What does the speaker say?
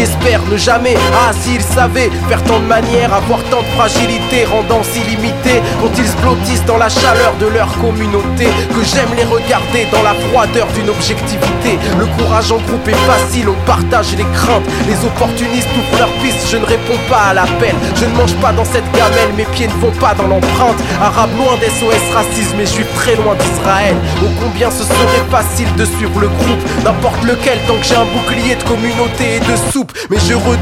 qui espèrent ne jamais. Ah, s'ils savaient faire tant de manières, avoir tant de fragilité, rendant si limité quand ils se blottissent dans la chaleur de leur communauté. Que j'aime les regarder dans la froideur d'une objectivité. Le courage en groupe est facile, on partage les craintes. Les opportunistes ouvrent leurs pistes, je ne réponds pas à l'appel. Je ne mange pas dans cette gamelle, mes pieds ne vont pas dans l'empreinte. Arabe loin d'SOS racisme et juif très loin d'Israël. Oh combien ce serait facile de suivre le groupe, n'importe lequel, tant que j'ai un bouclier de communauté et de soupe. Mais je